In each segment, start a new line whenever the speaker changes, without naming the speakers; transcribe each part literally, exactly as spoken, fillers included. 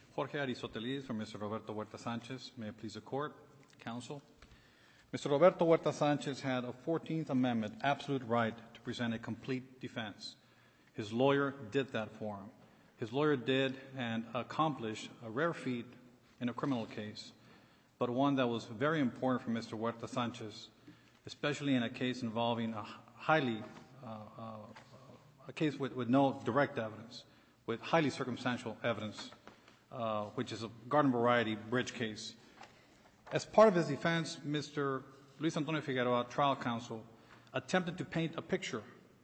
Jorge Aristoteles for Mister Roberto Huerta Sanchez. May it please the Court, Counsel. Mister Roberto Huerta Sanchez had a fourteenth Amendment absolute right to present a complete defense. His lawyer did that for him. His lawyer did and accomplished a rare feat in a criminal case, but one that was very important for Mister Huerta Sanchez, especially in a case involving a highly, uh, uh, a case with, with no direct evidence, with highly circumstantial evidence, uh, which is a garden variety bridge case. As part of his defense, Mister Luis Antonio Figueroa, trial counsel, attempted to paint a picture,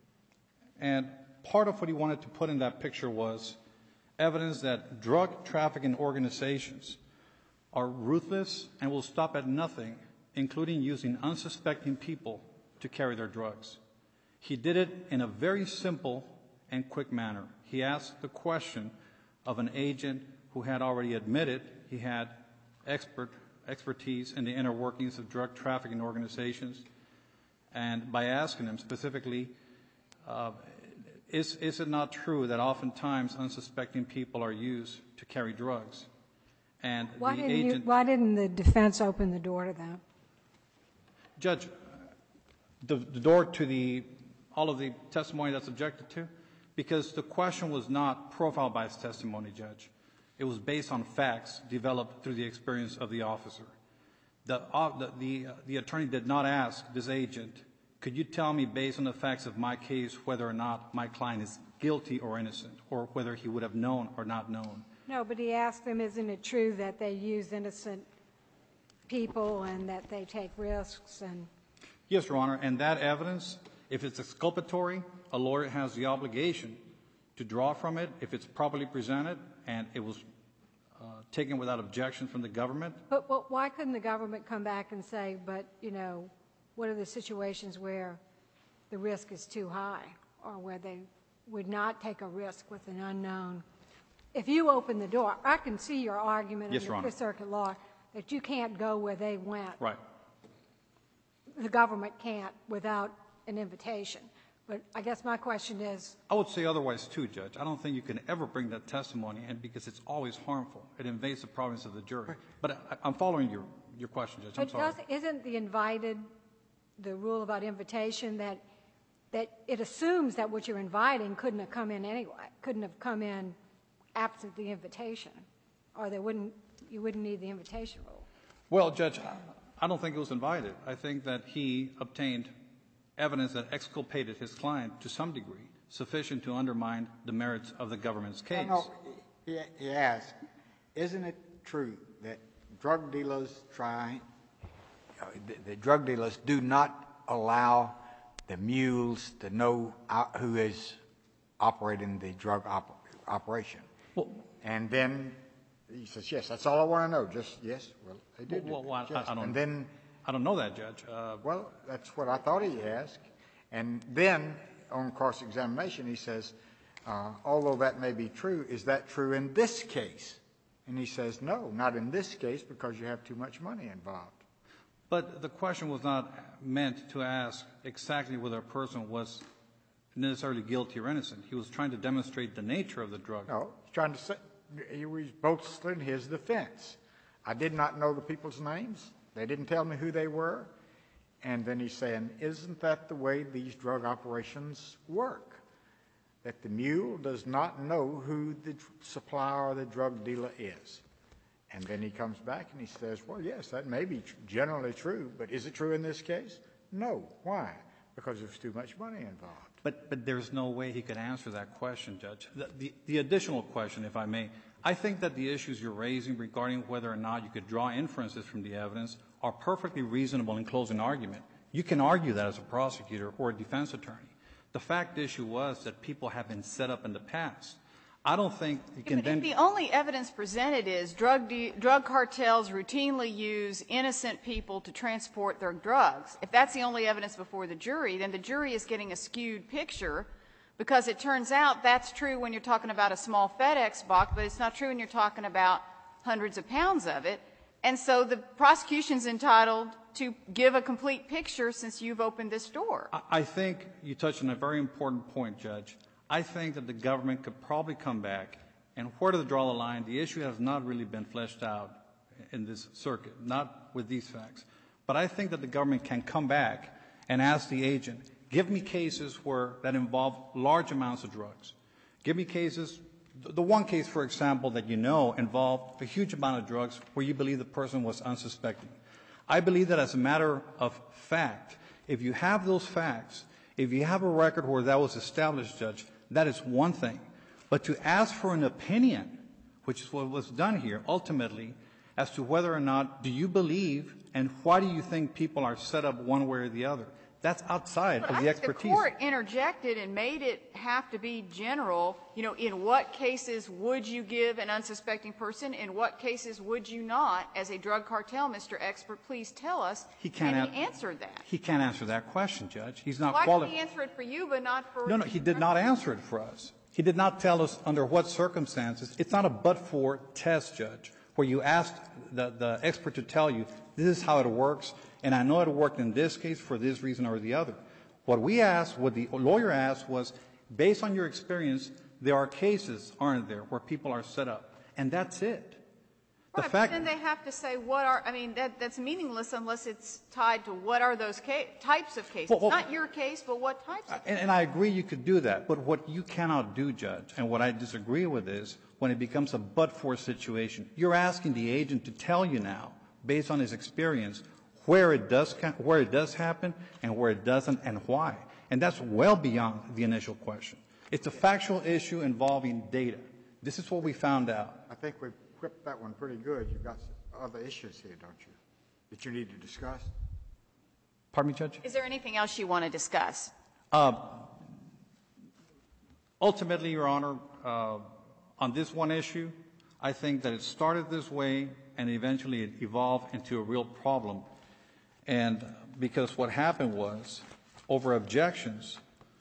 and part of what he wanted to put in that picture was evidence that drug trafficking organizations are ruthless and will stop at nothing, including using unsuspecting people to carry their drugs. He did it in a very simple and quick manner. He asked the question of an agent who had already admitted he had expert expertise in the inner workings of drug trafficking organizations, and by asking him specifically, uh, is, is it not true that oftentimes unsuspecting people are used to carry drugs? And
why
the
didn't
agent,
you, why didn't the defense open the door to that?
Judge, the, the door to the all of the testimony that's objected to, because the question was not profile bias testimony, Judge. It was based on facts developed through the experience of the officer. The, uh, the, the, uh, the attorney did not ask this agent, could you tell me based on the facts of my case whether or not my client is guilty or innocent, or whether he would have known or not known?
No, but he asked them, isn't it true that they use innocent people and that they take risks? And
yes, Your Honor, and that evidence, if it's exculpatory, a lawyer has the obligation to draw from it if it's properly presented and it was uh, taken without objection from the government.
But, but why couldn't the government come back and say, but, you know, what are the situations where the risk is too high or where they would not take a risk with an unknown? If you open the door, I can see your argument
Yes,
in
Your
the
Honor.
Fifth Circuit law that you can't go where they went.
Right.
The government can't without an invitation. But I guess my question is,
I would say otherwise too, Judge. I don't think you can ever bring that testimony in because it's always harmful. It invades the province of the jury. But I, I'm following your, your question, Judge. I'm
but
sorry.
does, isn't the invited, the rule about invitation, that that it assumes that what you're inviting couldn't have come in anyway, couldn't have come in absent the invitation, or they wouldn't, you wouldn't need the invitation rule?
Well, Judge, I don't think it was invited. I think that he obtained evidence that exculpated his client to some degree, sufficient to undermine the merits of the government's case.
No, no. He, he asked, isn't it true that drug dealers try, uh, the, the drug dealers do not allow the mules to know out who is operating the drug op operation?
Well,
and then he says, yes, that's all I want to know. Just, yes, well, they did.
Well, well, I, I don't,
and then,
I don't know that, Judge. Uh,
well, that's what I thought he asked. And then on cross-examination, he says, uh, although that may be true, is that true in this case? And he says, no, not in this case, because you have too much money involved.
But the question was not meant to ask exactly whether a person was necessarily guilty or innocent. He was trying to demonstrate the nature of the drug.
No, he's trying to say, he was bolstering his defense. I did not know the people's names. They didn't tell me who they were. And then he's saying, isn't that the way these drug operations work? That the mule does not know who the supplier or the drug dealer is. And then he comes back and he says, well, yes, that may be generally true, but is it true in this case? No. Why? Because there's too much money involved.
But, but there's no way he could answer that question, Judge. The, the, the additional question, if I may, I think that the issues you're raising regarding whether or not you could draw inferences from the evidence are perfectly reasonable in closing argument. You can argue that as a prosecutor or a defense attorney. The fact issue was that people have been set up in the past. I don't think you can
yeah, but
then...
if the only evidence presented is drug, de drug cartels routinely use innocent people to transport their drugs, if that's the only evidence before the jury, then the jury is getting a skewed picture, because it turns out that's true when you're talking about a small FedEx box, but it's not true when you're talking about hundreds of pounds of it. And so the prosecution's entitled to give a complete picture since you've opened this door.
I think you touched on a very important point, Judge. I think that the government could probably come back And where to draw the line, the issue has not really been fleshed out in this circuit, not with these facts. But I think that the government can come back and ask the agent, give me cases where that involve large amounts of drugs. Give me cases, the one case, for example, that you know involved a huge amount of drugs where you believe the person was unsuspecting. I believe that as a matter of fact, if you have those facts, if you have a record where that was established, Judge, that is one thing. But to ask for an opinion, which is what was done here, ultimately, as to whether or not do you believe and why do you think people are set up one way or the other, that's outside
But
of
I
the
think
expertise.
the court interjected and made it have to be general. You know, in what cases would you give an unsuspecting person? In what cases would you not? As a drug cartel, Mister Expert, please tell us.
He can't
and he
an-
answered that.
He can't answer that question, Judge. He's not
Why
qualified.
can he answer it for you but not for...
No, no, he did not answer it for us. He did not tell us under what circumstances. It's not a but-for test, Judge, where you ask the, the expert to tell you, this is how it works, and I know it worked in this case for this reason or the other. What we asked, what the lawyer asked was, based on your experience, there are cases, aren't there, where people are set up, and that's it. The
Right,
fact,
but then they have to say what are, I mean, that, that's meaningless unless it's tied to what are those ca- types of cases.
Well, well-
Not your case, but what types of
and, and I agree you could do that, but what you cannot do, Judge, and what I disagree with is when it becomes a but-for situation, you're asking the agent to tell you now, based on his experience, where it does ca- where it does happen and where it doesn't and why. And that's well beyond the initial question. It's a factual issue involving data. This is what we found out.
I think we whipped that one pretty good. You've got other issues here, don't you, that you need to discuss?
Pardon me, Judge?
Is there anything else you want to discuss?
Uh, ultimately, Your Honor, uh, on this one issue, I think that it started this way and eventually it evolved into a real problem. And because what happened was, over objections,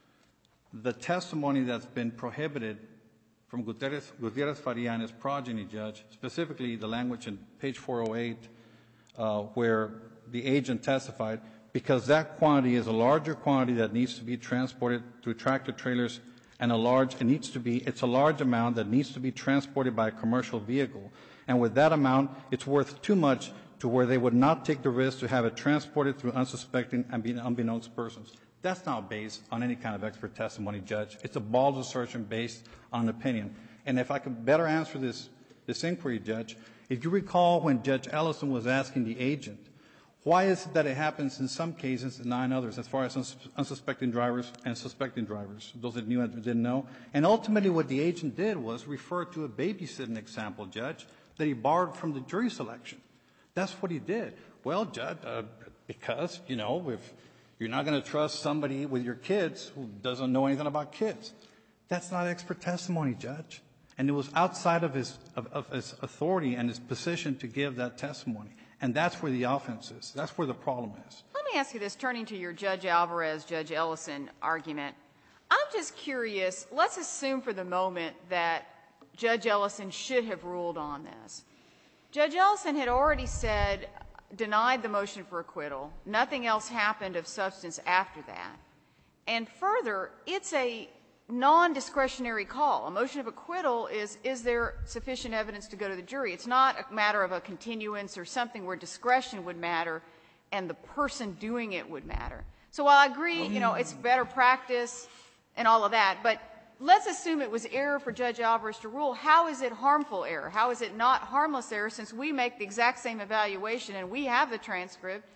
the testimony that's been prohibited from Gutierrez, Gutierrez Faria and his progeny, Judge, specifically the language in page four oh eight, uh, where the agent testified, because that quantity is a larger quantity that needs to be transported through tractor trailers and a large, it needs to be, it's a large amount that needs to be transported by a commercial vehicle. And with that amount, it's worth too much to where they would not take the risk to have it transported through unsuspecting and unbeknownst persons. That's not based on any kind of expert testimony, Judge. It's a bald assertion based on an opinion. And if I could better answer this, this inquiry, Judge, if you recall when Judge Ellison was asking the agent, why is it that it happens in some cases and not in others, as far as uns- unsuspecting drivers and suspecting drivers, those that knew and didn't know? And ultimately what the agent did was refer to a babysitting example, Judge, that he borrowed from the jury selection. That's what he did. Well, Judge, uh, because, you know, if you're not going to trust somebody with your kids who doesn't know anything about kids. That's not expert testimony, Judge. And it was outside of his, of, of his authority and his position to give that testimony. And that's where the offense is. That's where the problem is.
Let me ask you this, turning to your Judge Alvarez, Judge Ellison argument. I'm just curious, let's assume for the moment that Judge Ellison should have ruled on this. Judge Ellison had already said, denied the motion for acquittal. Nothing else happened of substance after that. And further, it's a non-discretionary call. A motion of acquittal is, is there sufficient evidence to go to the jury? It's not a matter of a continuance or something where discretion would matter and the person doing it would matter. So while I agree, you know, it's better practice and all of that, but let's assume it was error for Judge Alvarez to rule. How is it harmful error? How is it not harmless error since we make the exact same evaluation and we have the transcript?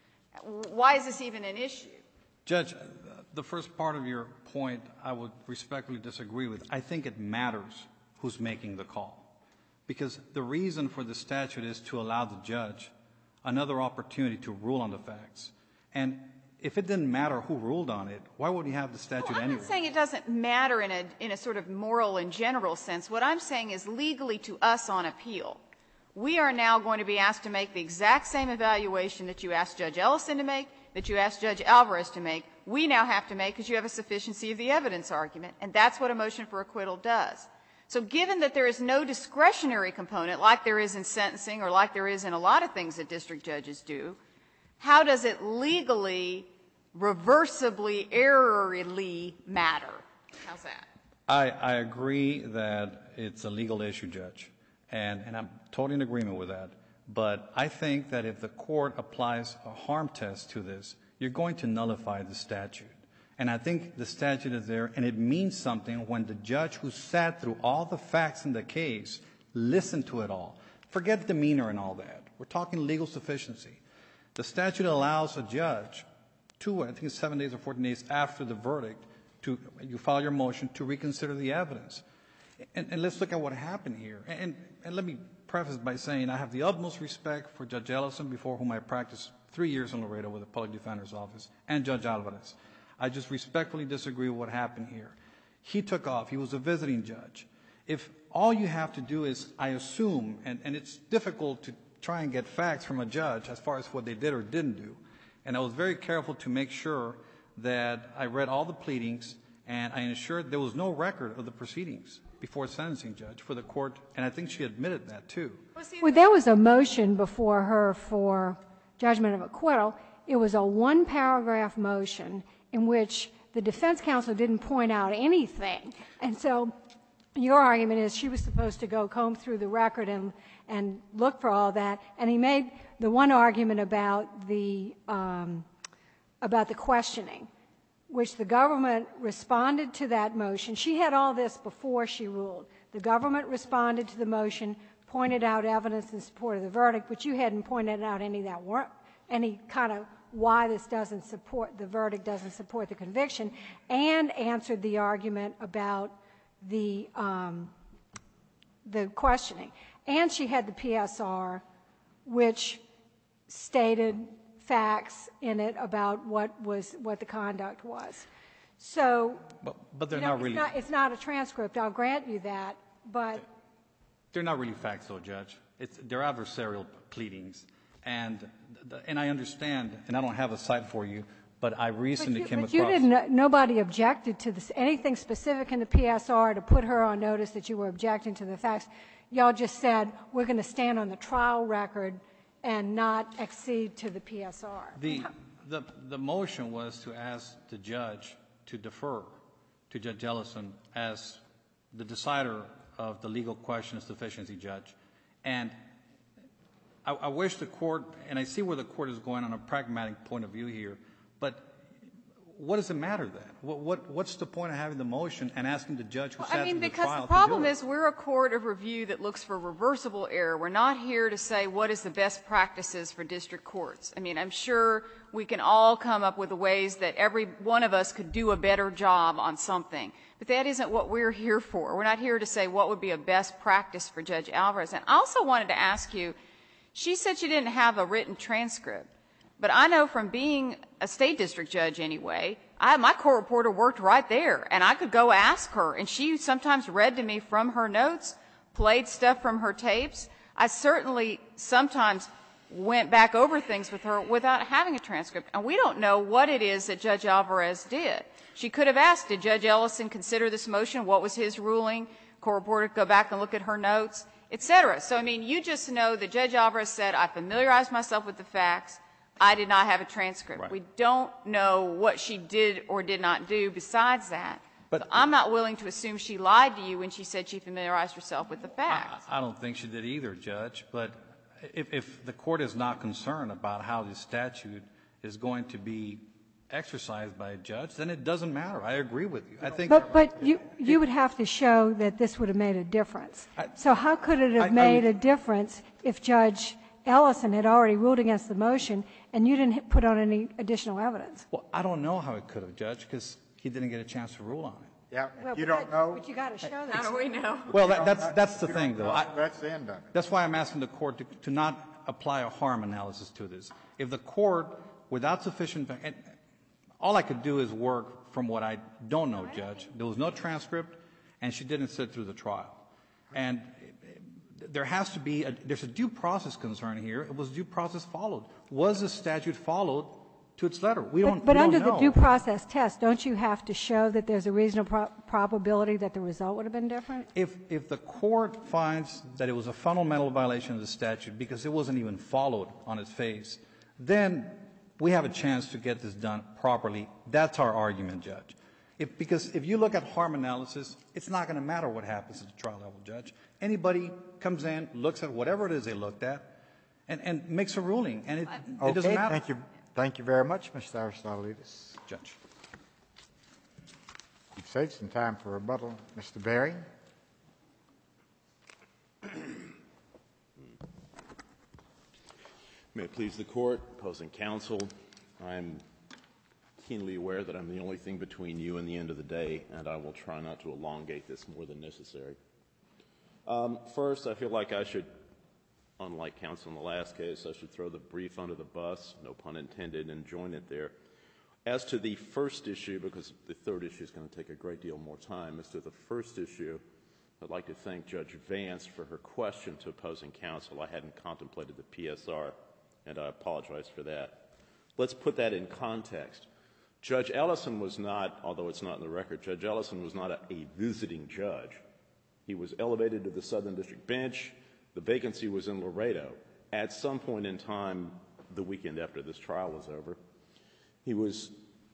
Why is this even an issue?
Judge, the first part of your point I would respectfully disagree with. I think it matters who's making the call. Because the reason for the statute is to allow the judge another opportunity to rule on the facts. And if it didn't matter who ruled on it, why would we have the statute
Well, I'm
anyway?
not saying it doesn't matter in a, in a sort of moral and general sense. What I'm saying is legally to us on appeal, we are now going to be asked to make the exact same evaluation that you asked Judge Ellison to make, that you asked Judge Alvarez to make. We now have to make because you have a sufficiency of the evidence argument, and that's what a motion for acquittal does. So given that there is no discretionary component like there is in sentencing or like there is in a lot of things that district judges do, how does it legally, reversibly, errorly matter? How's that?
I, I agree that it's a legal issue, Judge, and, and I'm totally in agreement with that. But I think that if the court applies a harm test to this, you're going to nullify the statute. And I think the statute is there, and it means something when the judge who sat through all the facts in the case listened to it all. Forget demeanor and all that. We're talking legal sufficiency. The statute allows a judge, two, I think it's seven days or fourteen days after the verdict, to you file your motion to reconsider the evidence. And, and let's look at what happened here. And, and let me preface by saying I have the utmost respect for Judge Ellison, before whom I practiced three years in Laredo with the Public Defender's Office, and Judge Alvarez. I just respectfully disagree with what happened here. He took off. He was a visiting judge. If all you have to do is, I assume, and, and it's difficult to try and get facts from a judge as far as what they did or didn't do, and I was very careful to make sure that I read all the pleadings and I ensured there was no record of the proceedings before sentencing judge for the court, and I think she admitted that too.
Well, there was a motion before her for judgment of acquittal. It was a one-paragraph motion in which the defense counsel didn't point out anything. And so your argument is she was supposed to go comb through the record and, and look for all that. And he made the one argument about the, um, about the questioning, which the government responded to that motion. She had all this before she ruled. The government responded to the motion, pointed out evidence in support of the verdict, but you hadn't pointed out any that weren't, any kind of why this doesn't support, the verdict doesn't support the conviction, and answered the argument about the, um, the questioning. And she had the P S R, which stated facts in it about what was, what the conduct was. So,
But, but they're
you know,
not really.
it's not, it's not a transcript, I'll grant you that, but
They're not really facts, though, Judge. It's, they're adversarial pleadings. And, the, and I understand, and I don't have a cite for you, but I recently
But you,
came
but
across.
you didn't, nobody objected to this, anything specific in the P S R to put her on notice that you were objecting to the facts. Y'all just said, we're going to stand on the trial record and not accede to the P S R.
The, the, the motion was to ask the judge to defer to Judge Ellison as the decider of the legal question of sufficiency, Judge. And I, I wish the court, and I see where the court is going on a pragmatic point of view here, but what does it matter then? What, what, what's the point of having the motion and asking the judge who
Well,
sat
I mean,
through the
because
trial
the
to
problem
do it?
is we're a court of review that looks for reversible error. We're not here to say what is the best practices for district courts. I mean, I'm sure we can all come up with ways that every one of us could do a better job on something. But that isn't what we're here for. We're not here to say what would be a best practice for Judge Alvarez. And I also wanted to ask you, she said she didn't have a written transcript. But I know from being a state district judge anyway, I, my court reporter worked right there, and I could go ask her, and she sometimes read to me from her notes, played stuff from her tapes. I certainly sometimes went back over things with her without having a transcript, and we don't know what it is that Judge Alvarez did. She could have asked, did Judge Ellison consider this motion? What was his ruling? Court reporter could go back and look at her notes, et cetera. So, I mean, you just know that Judge Alvarez said, I familiarized myself with the facts. I did not have a transcript.
Right.
We don't know what she did or did not do besides that.
But
so I'm not willing to assume she lied to you when she said she familiarized herself with the facts.
I, I don't think she did either, Judge. But if, if the court is not concerned about how this statute is going to be exercised by a judge, then it doesn't matter. I agree with you. I think.
But, but you, you would have to show that this would have made a difference.
I-
So how could it have
I- I
made
would-
a difference if Judge Ellison had already ruled against the motion and you didn't hit- put on any additional evidence?
Well, I don't know how it could have, Judge, because he didn't get a chance to rule on it.
Yeah,
Well,
you
but
don't
that-
know.
But you got to show
How
that.
do we know?
Well, that, that's that's the
You
thing,
don't
though.
know.
I,
That's the end of it.
that's why I'm asking the court to, to not apply a harm analysis to this. If the court, without sufficient, and all I could do is work from what I don't know, Judge. There was no transcript, and she didn't sit through the trial. And there has to be, a, there's a due process concern here. It was due process followed. Was the statute followed to its letter? We don't,
But, but
we
under
don't
the
know.
due process test, don't you have to show that there's a reasonable pro- probability that the result would have been different?
If, if the court finds that it was a fundamental violation of the statute because it wasn't even followed on its face, then we have a chance to get this done properly. That's our argument, Judge. If, because if you look at harm analysis, it's not going to matter what happens at the trial level, Judge. Anybody comes in, looks at whatever it is they looked at, and, and makes a ruling, and it, it doesn't
Okay,
matter.
thank you. Thank you very much, Mister Aristotelides.
Judge.
You've saved some time for rebuttal. Mister Berry?
May it please the Court, opposing counsel, I'm keenly aware that I'm the only thing between you and the end of the day, and I will try not to elongate this more than necessary. Um, first, I feel like I should, unlike counsel in the last case, I should throw the brief under the bus, no pun intended, and join it there. As to the first issue, because the third issue is going to take a great deal more time, as to the first issue, I'd like to thank Judge Vance for her question to opposing counsel. I hadn't contemplated the P S R, and I apologize for that. Let's put that in context. Judge Ellison was not, although it's not in the record, Judge Ellison was not a, a visiting judge. He was elevated to the Southern District Bench. The vacancy was in Laredo. At some point in time, the weekend after this trial was over, he was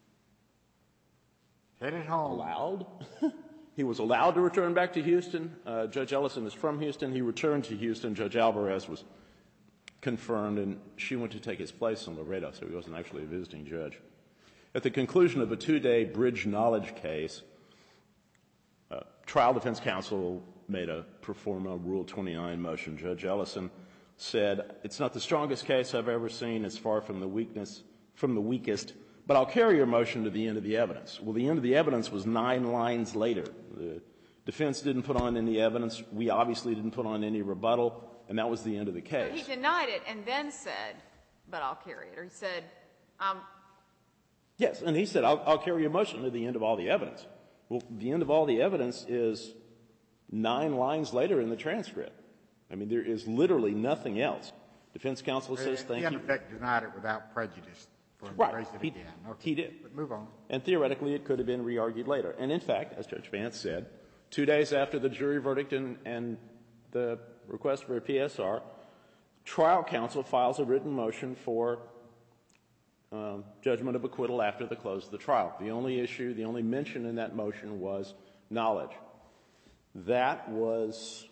Headed home.
allowed. He was allowed to return back to Houston. Uh, Judge Ellison is from Houston. He returned to Houston. Judge Alvarez was confirmed, and she went to take his place in Laredo, so he wasn't actually a visiting judge. At the conclusion of a two-day bridge knowledge case, uh, trial defense counsel made a pro forma Rule twenty-nine motion. Judge Ellison said, "It's not the strongest case I've ever seen. It's far from the weakness, from the weakest, but I'll carry your motion to the end of the evidence." Well, the end of the evidence was nine lines later. The defense didn't put on any evidence. We obviously didn't put on any rebuttal, and that was the end of the case.
He denied it and then said, but I'll carry it. Or he said, um,
Yes, and he said, I'll, I'll carry your motion to the end of all the evidence. Well, the end of all the evidence is nine lines later in the transcript. I mean, there is literally nothing else. Defense counsel says, thank
He, in
you.
effect, denied it without prejudice for him
Right.
to raise it
He-
again. Okay.
he did.
But move on.
And theoretically, it could have been re-argued later. And in fact, as Judge Vance said, two days after the jury verdict and, and the request for a P S R, trial counsel files a written motion for um, judgment of acquittal after the close of the trial. The only issue, the only mention in that motion was knowledge. That was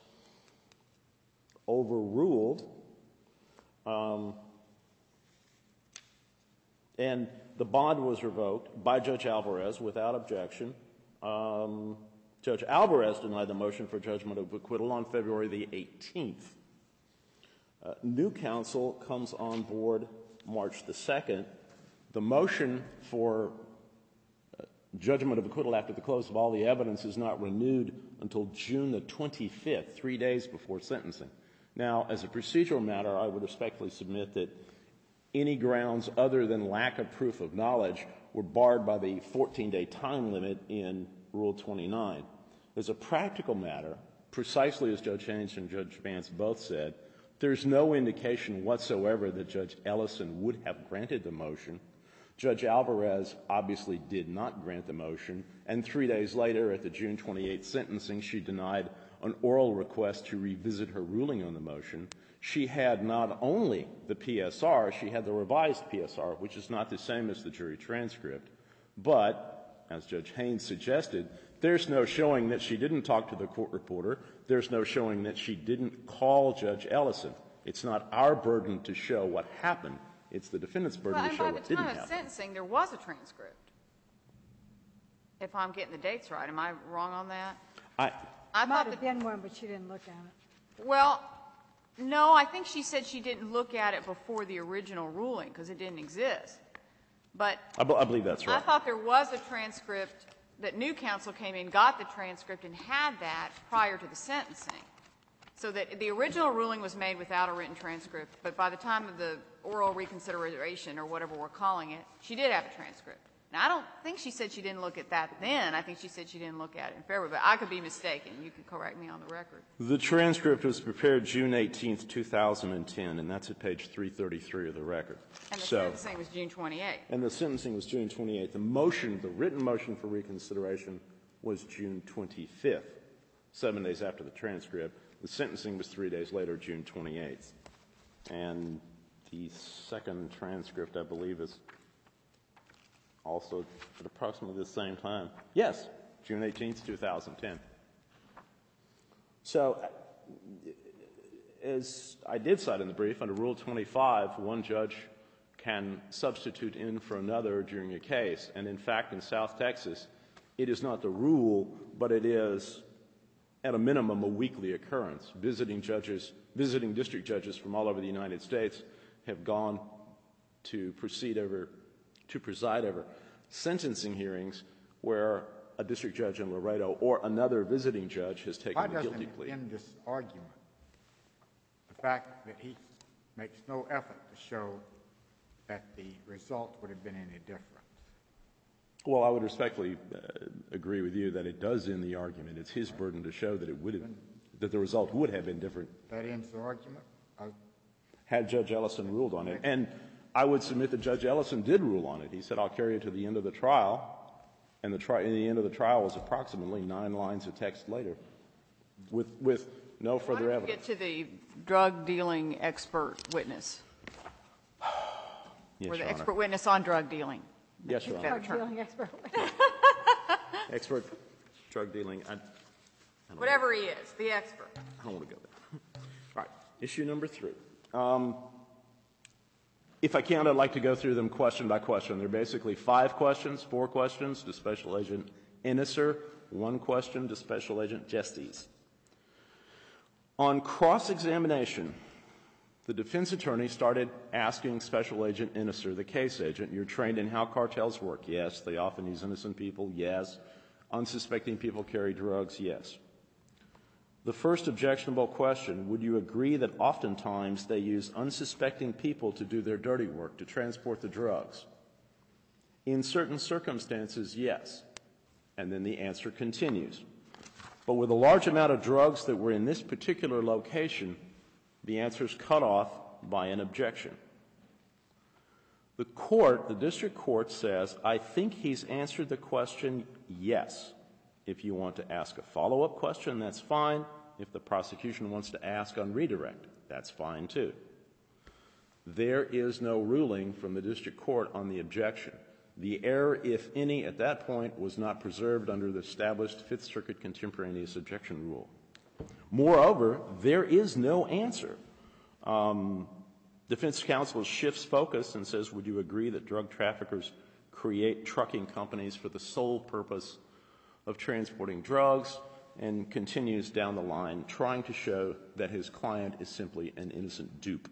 overruled, um, and the bond was revoked by Judge Alvarez without objection. Um, Judge Alvarez denied the motion for judgment of acquittal on February the eighteenth. Uh, new counsel comes on board March the second. The motion for uh, judgment of acquittal after the close of all the evidence is not renewed until June the twenty-fifth, three days before sentencing. Now, as a procedural matter, I would respectfully submit that any grounds other than lack of proof of knowledge were barred by the fourteen-day time limit in Rule twenty-nine. As a practical matter, precisely as Judge Haynes and Judge Vance both said, there's no indication whatsoever that Judge Ellison would have granted the motion. Judge Alvarez obviously did not grant the motion, and three days later at the June twenty-eighth sentencing, she denied an oral request to revisit her ruling on the motion. She had not only the P S R, she had the revised P S R, which is not the same as the jury transcript. But, as Judge Haynes suggested, there's no showing that she didn't talk to the court reporter. There's no showing that she didn't call Judge Ellison. It's not our burden to show what happened. It's the defendant's burden
well,
to
and
show
by
what
the
didn't
time of
happen.
sentencing, there was a transcript. If I'm getting the dates right, am I wrong on that?
I,
I
Might
thought
have
that,
been one, but you didn't look at it.
well, no, I think she said she didn't look at it before the original ruling because it didn't exist. But
I, be- I believe that's
I
right.
thought there was a transcript that new counsel came in, got the transcript, and had that prior to the sentencing. So that the original ruling was made without a written transcript, but by the time of the oral reconsideration, or whatever we're calling it, she did have a transcript. Now, I don't think she said she didn't look at that then. I think she said she didn't look at it in February, but I could be mistaken. You can correct me on the record.
The transcript was prepared June eighteenth, two thousand ten, and that's at page three thirty-three of the record.
And the
So,
sentencing was June twenty-eighth.
and the sentencing was June twenty-eighth. The motion, the written motion for reconsideration was June twenty-fifth, seven days after the transcript. The sentencing was three days later, June twenty-eighth. And the second transcript, I believe, is also at approximately the same time. Yes, June eighteenth, two thousand ten. So, as I did cite in the brief, under Rule twenty-five, one judge can substitute in for another during a case. And in fact, in South Texas, it is not the rule, but it is, at a minimum, a weekly occurrence. Visiting judges, visiting district judges from all over the United States have gone to proceed over, to preside over sentencing hearings where a district judge in Laredo or another visiting judge has taken
Why
a guilty
doesn't
plea.
it end this argument? The fact that he makes no effort to show that the result would have been any different.
Well, I would respectfully uh, agree with you that it does end the argument. It's his burden to show that it would have, that the result would have been different
That ends the argument? Uh,
had Judge Ellison ruled on it. And I would submit that Judge Ellison did rule on it. He said, I'll carry it to the end of the trial. And the, tri- and the end of the trial was approximately nine lines of text later with, with no
Why
further
don't you
evidence.
get to the drug dealing expert witness,
Yes,
or the
Your Honor.
expert witness on drug dealing?
Yes, Your Honor.
Drug dealing expert.
Expert drug dealing. I, I don't
Whatever he is, the expert.
I don't want to go there. All right, issue number three. Um, if I can, I'd like to go through them question by question. There are basically five questions, four questions to Special Agent Inisser, one question to Special Agent Gestes. On cross-examination, the defense attorney started asking Special Agent Inisser, the case agent, you're trained in how cartels work. Yes. They often use innocent people. Yes. Unsuspecting people carry drugs. Yes. The first objectionable question, would you agree that oftentimes they use unsuspecting people to do their dirty work, to transport the drugs? In certain circumstances, yes. And then the answer continues. But with a large amount of drugs that were in this particular location, the answer is cut off by an objection. The court, the district court says, I think he's answered the question yes. If you want to ask a follow-up question, that's fine. If the prosecution wants to ask on redirect, that's fine too. There is no ruling from the district court on the objection. The error, if any, at that point was not preserved under the established Fifth Circuit contemporaneous objection rule. Moreover, there is no answer. Um, defense counsel shifts focus and says, would you agree that drug traffickers create trucking companies for the sole purpose of transporting drugs, and continues down the line trying to show that his client is simply an innocent dupe.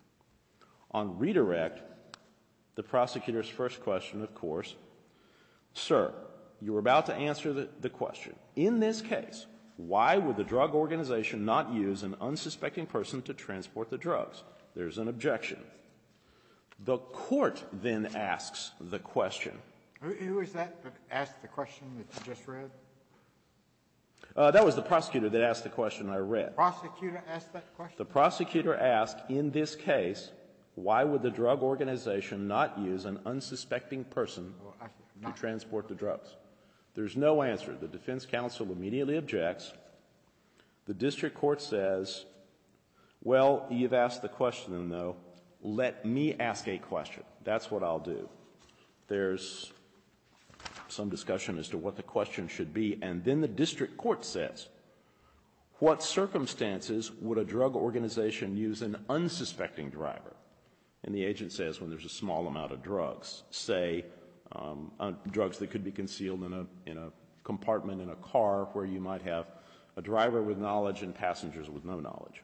On redirect, the prosecutor's first question, of course, sir, you were about to answer the, the question. In this case, why would the drug organization not use an unsuspecting person to transport the drugs? There's an objection. The court then asks the question.
Who, who is that that asked the question that you just read?
Uh, that was the prosecutor that asked the question I read.
Prosecutor asked that question?
The prosecutor asked, in this case, why would the drug organization not use an unsuspecting person
Well, I-
to
not-
transport the drugs? There's no answer. The defense counsel immediately objects. The district court says, well, you've asked the question, though. Let me ask a question. That's what I'll do. There's some discussion as to what the question should be, and then the district court says, what circumstances would a drug organization use an unsuspecting driver? And the agent says when there's a small amount of drugs, say um, uh, drugs that could be concealed in a, in a compartment in a car where you might have a driver with knowledge and passengers with no knowledge.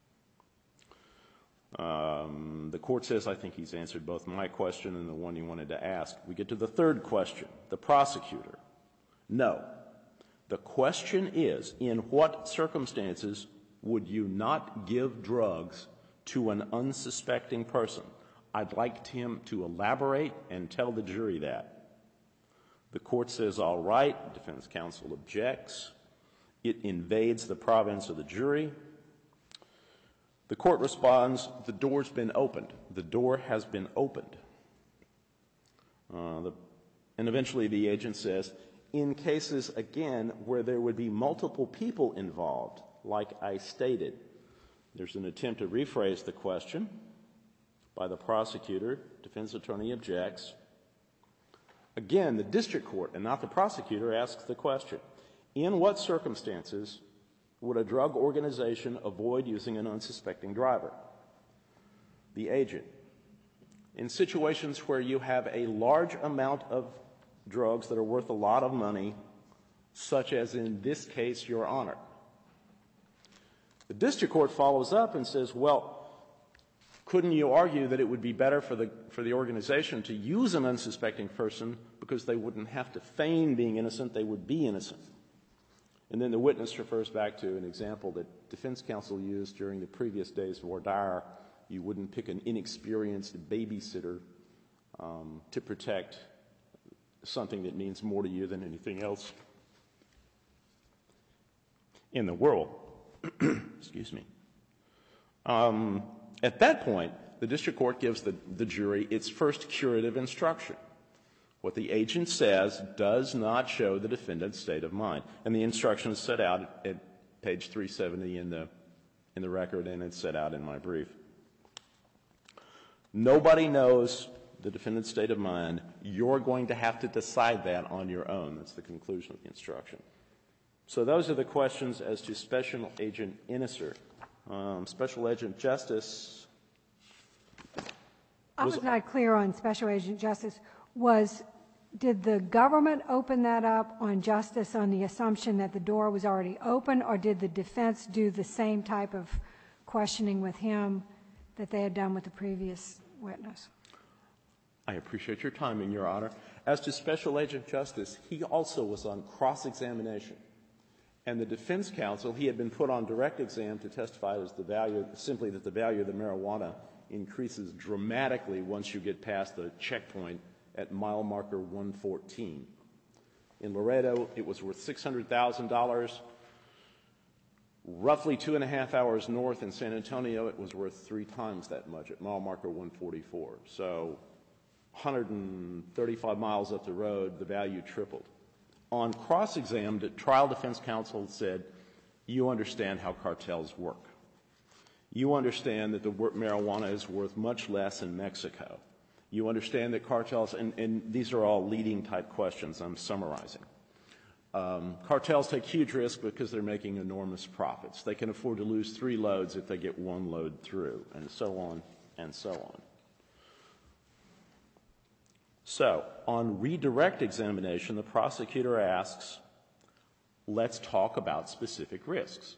Um, the court says, I think he's answered both my question and the one you wanted to ask. We get to the third question, the prosecutor. No. The question is, in what circumstances would you not give drugs to an unsuspecting person? I'd like him to elaborate and tell the jury that. The court says, all right. Defense counsel objects. It invades the province of the jury. The court responds, the door's been opened. The door has been opened. Uh, the, and eventually the agent says, in cases, again, where there would be multiple people involved, like I stated, there's an attempt to rephrase the question by the prosecutor. Defense attorney objects. Again, the district court and not the prosecutor asks the question, in what circumstances would a drug organization avoid using an unsuspecting driver? The agent. In situations where you have a large amount of drugs that are worth a lot of money, such as in this case, Your Honor. The district court follows up and says, well, couldn't you argue that it would be better for the, for the organization to use an unsuspecting person because they wouldn't have to feign being innocent, they would be innocent? And then the witness refers back to an example that defense counsel used during the previous days of voir dire. You wouldn't pick an inexperienced babysitter um, to protect something that means more to you than anything else in the world. Excuse me. Um, at that point, the district court gives the, the jury its first curative instruction. What the agent says does not show the defendant's state of mind. And the instruction is set out at page three seventy in the, in the record, and it's set out in my brief. Nobody knows the defendant's state of mind. You're going to have to decide that on your own. That's the conclusion of the instruction. So those are the questions as to Special Agent Inniser. Um, Special Agent Justice.
I was not clear on Special Agent Justice. Was, did the government open that up on Justice on the assumption that the door was already open, or did the defense do the same type of questioning with him that they had done with the previous witness?
I appreciate your timing, Your Honor. As to Special Agent Justice, he also was on cross-examination. And the defense counsel, he had been put on direct exam to testify as the value, simply that the value of the marijuana increases dramatically once you get past the checkpoint at mile marker one fourteen. In Laredo, it was worth six hundred thousand dollars. Roughly two and a half hours north in San Antonio, it was worth three times that much at mile marker one forty-four. So one hundred thirty-five miles up the road, the value tripled. On cross-exam, the trial defense counsel said, you understand how cartels work. You understand that the marijuana is worth much less in Mexico. You understand that cartels, and, and these are all leading type questions I'm summarizing. Um, cartels take huge risks because they're making enormous profits. They can afford to lose three loads if they get one load through, and so on and so on. So, on redirect examination, the prosecutor asks, let's talk about specific risks.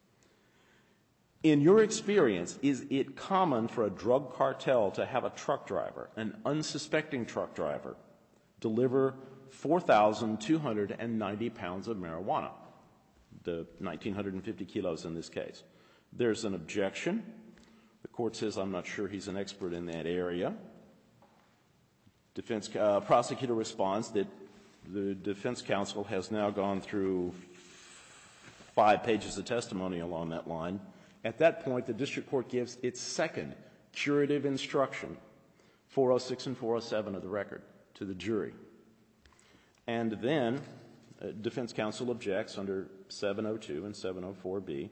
In your experience, is it common for a drug cartel to have a truck driver, an unsuspecting truck driver, deliver four thousand two hundred ninety pounds of marijuana, the one thousand nine hundred fifty kilos in this case? There's an objection. The court says, I'm not sure he's an expert in that area. Defense uh, prosecutor responds that the defense counsel has now gone through five pages of testimony along that line. At that point, the district court gives its second curative instruction, four oh six and four oh seven of the record, to the jury. And then uh, defense counsel objects under seven oh two and seven oh four B.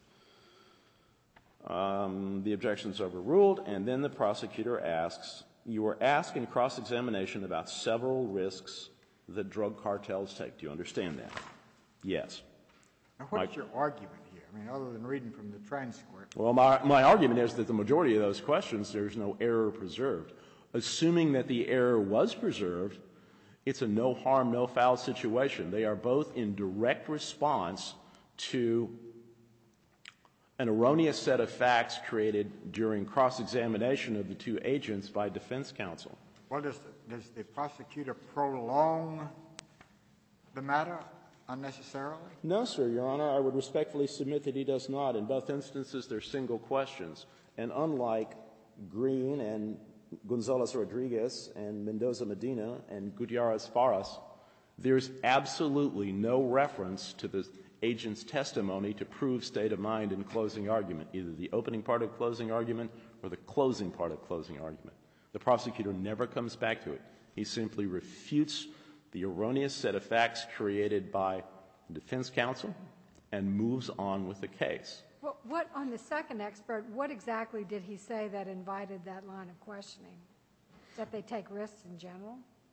Um, the objection is overruled, and then the prosecutor asks, you were asked in cross-examination about several risks that drug cartels take. Do you understand that? Yes.
Now, what
My,
is your argument here? I mean, other than reading from the transcript.
Well, my, my argument is that the majority of those questions, there's no error preserved. Assuming that the error was preserved, it's a no harm, no foul situation. They are both in direct response to an erroneous set of facts created during cross-examination of the two agents by defense counsel.
Well, does the, does the prosecutor prolong the matter unnecessarily?
No, sir, Your Honor. I would respectfully submit that he does not. In both instances, they're single questions. And unlike Green and Gonzalez-Rodriguez and Mendoza-Medina and Gutierrez-Faras, there's absolutely no reference to the agent's testimony to prove state of mind in closing argument, either the opening part of closing argument or the closing part of closing argument. The prosecutor never comes back to it. He simply refutes the erroneous set of facts created by the defense counsel and moves on with the case.
What, what, on the second expert, what exactly did he say that invited that line of questioning? That they take risks in general?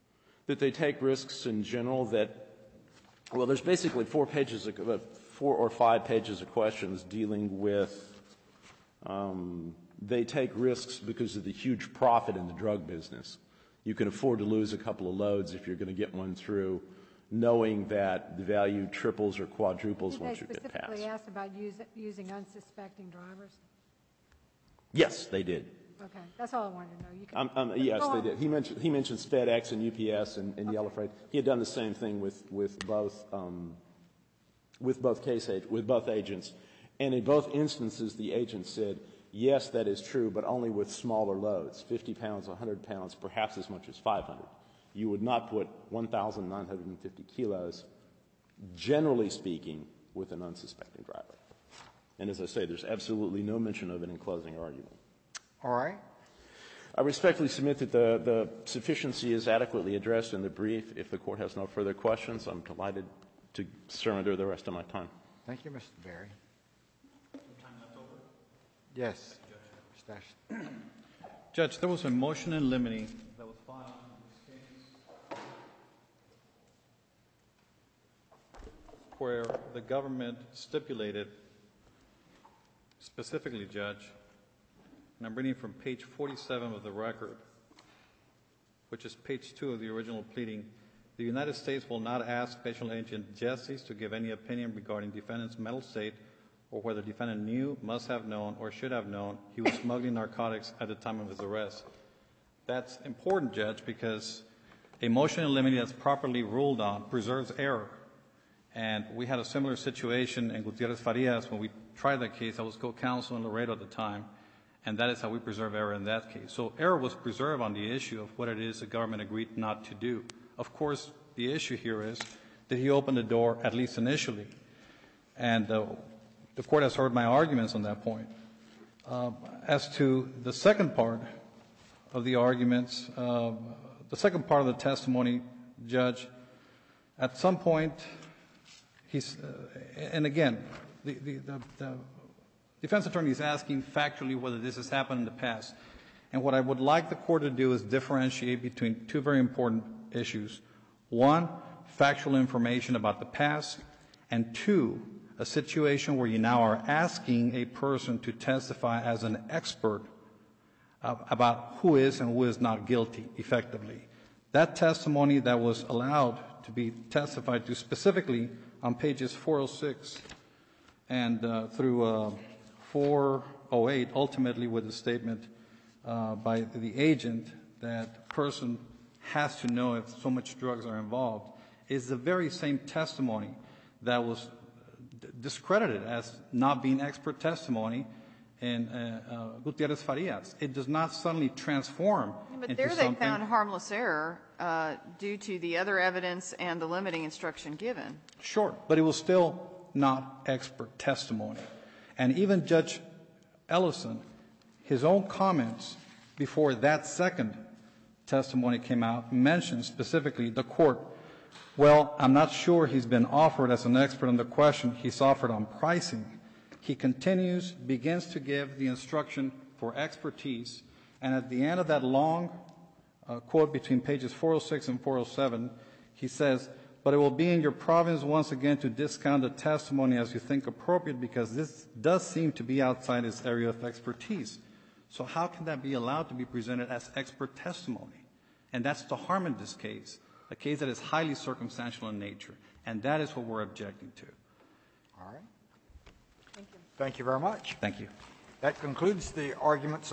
that they take risks in general that, well, there's basically four pages, of, uh, four or five pages of questions dealing with um, they take risks because of the huge profit in the drug business. You can afford to lose a couple of loads if you're going to get one through, knowing that the value triples or quadruples
Did
once
they
you get past.
specifically ask about use, using unsuspecting drivers?
Yes, they did.
Okay, that's all I wanted to know. You can,
Um, um, yes,
Go
they
on.
did. He mentioned he mentions FedEx and U P S and, and Yellow Freight. He had done the same thing with with both um, with both case ag- with both agents, and in both instances, the agent said, "Yes, that is true, but only with smaller loads, fifty pounds, one hundred pounds, perhaps as much as five hundred. You would not put one thousand nine hundred fifty kilos, generally speaking, with an unsuspecting driver." And as I say, there's absolutely no mention of it in closing argument.
All right.
I respectfully submit that the, the sufficiency is adequately addressed in the brief. If the court has no further questions, I'm delighted to surrender the rest of my time.
Thank you, Mister Berry. Yes. Mister Ashton.
Judge, there was a motion in limine that was filed in this case where the government stipulated, specifically, Judge, and I'm reading from page forty-seven of the record, which is page two of the original pleading. The United States will not ask Special Agent Jesses to give any opinion regarding defendant's mental state or whether defendant knew, must have known, or should have known he was smuggling narcotics at the time of his arrest. That's important, Judge, because a motion in limine that's properly ruled on preserves error. And we had a similar situation in Gutierrez Farias when we tried that case. I was co-counsel in Laredo at the time, and that is how we preserve error in that case. So error was preserved on the issue of what it is the government agreed not to do. Of course, the issue here is, did he open the door, at least initially? And uh, the court has heard my arguments on that point. Uh, as to the second part of the arguments, uh, the second part of the testimony, Judge, at some point, he's, uh, and again, the, the, the, the defense attorney is asking factually whether this has happened in the past. And what I would like the court to do is differentiate between two very important issues. One, factual information about the past, and two, a situation where you now are asking a person to testify as an expert uh, about who is and who is not guilty, effectively. That testimony that was allowed to be testified to specifically on pages four oh six and uh, through uh, four oh eight, ultimately with a statement uh, by the agent that person has to know if so much drugs are involved, is the very same testimony that was discredited as not being expert testimony in uh, uh, Gutierrez Farias. It does not suddenly transform
But
into
there they
something.
found harmless error uh, due to the other evidence and the limiting instruction given.
Sure, but it was still not expert testimony. And even Judge Ellison, his own comments before that second testimony came out, mentioned specifically the court, well, I'm not sure he's been offered as an expert on the question. He's offered on pricing. He continues, begins to give the instruction for expertise, and at the end of that long uh, quote between pages four oh six and four oh seven, he says, but it will be in your province once again to discount the testimony as you think appropriate because this does seem to be outside his area of expertise. So how can that be allowed to be presented as expert testimony? And that's the harm in this case, a case that is highly circumstantial in nature, and that is what we're objecting to.
All right. Thank you. Thank you very much.
Thank you.
That concludes the arguments